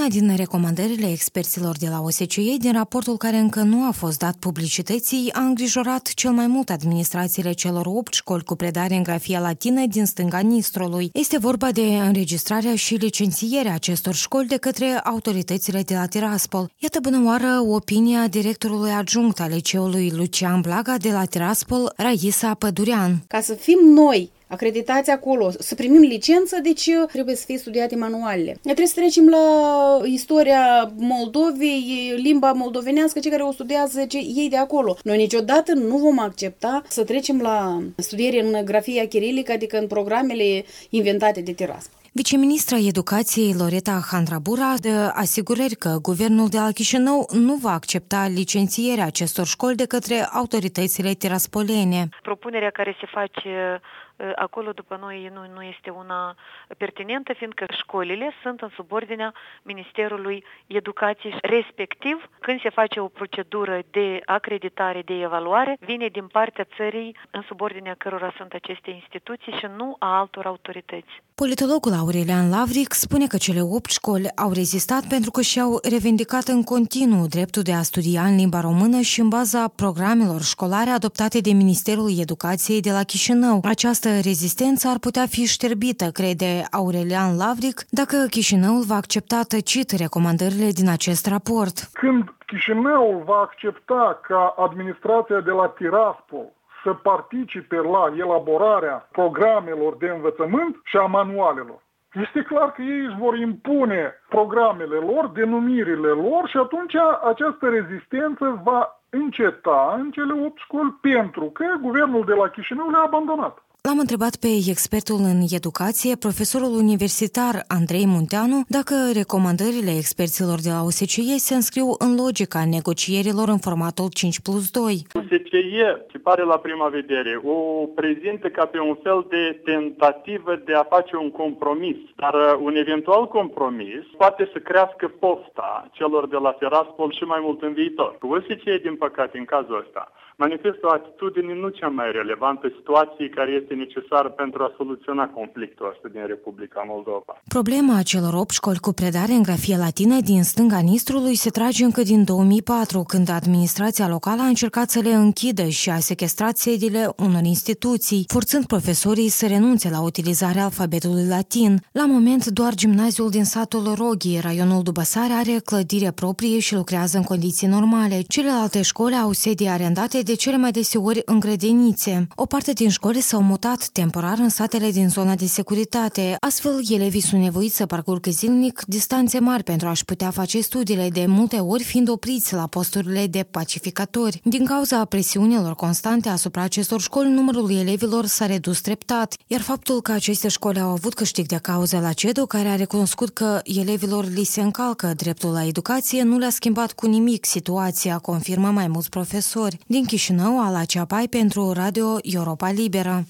Una din recomandările experților de la OSCE din raportul care încă nu a fost dat publicității a îngrijorat cel mai mult administrațiile celor 8 școli cu predare în grafia latină din stânga Nistrului. Este vorba de înregistrarea și licențierea acestor școli de către autoritățile de la Tiraspol. Iată bună oară opinia directorului adjunct al liceului Lucian Blaga de la Tiraspol, Raisa Pădurean. Ca să fim noi acreditați acolo, să primim licență, deci trebuie să fie studiate manualele. Trebuie să trecem la istoria Moldovei, limba moldovenească, cei care o studiază ei de acolo. Noi niciodată nu vom accepta să trecem la studiere în grafia chirilică, adică în programele inventate de Tiraspol. Viceministra Educației Loreta Handrabura dă asigurări că guvernul de la Chișinău nu va accepta licențierea acestor școli de către autoritățile tiraspolene. Propunerea care se face acolo, după noi, nu este una pertinentă, fiindcă școlile sunt în subordinea Ministerului Educației. Respectiv, când se face o procedură de acreditare, de evaluare, vine din partea țării în subordinea cărora sunt aceste instituții și nu a altor autorități. Politologul Aurelian Lavric spune că cele 8 școli au rezistat pentru că și-au revendicat în continuu dreptul de a studia în limba română și în baza programelor școlare adoptate de Ministerul Educației de la Chișinău. Această rezistență ar putea fi șterbită, crede Aurelian Lavric, dacă Chișinăul va accepta tăcit recomandările din acest raport. Când Chișinăul va accepta ca administrația de la Tiraspol să participe la elaborarea programelor de învățământ și a manualelor, este clar că ei își vor impune programele lor, denumirile lor și atunci această rezistență va înceta în cele 8 școli pentru că guvernul de la Chișinău le-a abandonat. L-am întrebat pe expertul în educație, profesorul universitar Andrei Munteanu, dacă recomandările experților de la OSCE se înscriu în logica negocierilor în formatul 5+2. OSCE, se pare la prima vedere, o prezintă ca pe un fel de tentativă de a face un compromis, dar un eventual compromis poate să crească pofta celor de la Tiraspol și mai mult în viitor. OSCE, din păcate, în cazul ăsta, manifestă o atitudine nu cea mai relevantă situației care este necesară pentru a soluționa conflictul ăsta din Republica Moldova. Problema celor 8 școli cu predare în grafie latină din stânga Nistrului se trage încă din 2004, când administrația locală a încercat să le închidă și a sechestrat sediile unor instituții, forțând profesorii să renunțe la utilizarea alfabetului latin. La moment, doar gimnaziul din satul Roghii, raionul Dubăsare, are clădire proprie și lucrează în condiții normale. Celelalte școli au sedii arendate de cele mai deseori în grădinițe. O parte din școli s-au mutat temporar în satele din zona de securitate. Astfel, elevii sunt nevoiți să parcurgă zilnic distanțe mari pentru a-și putea face studiile, de multe ori fiind opriți la posturile de pacificatori. Din cauza presiunilor constante asupra acestor școli, numărul elevilor s-a redus treptat, iar faptul că aceste școli au avut câștig de cauză la CEDO, care a recunoscut că elevilor li se încalcă dreptul la educație, nu le-a schimbat cu nimic situația, confirmă mai mulți profesori. Din Chișinău, Ala Ceapai pentru Radio Europa Liberă.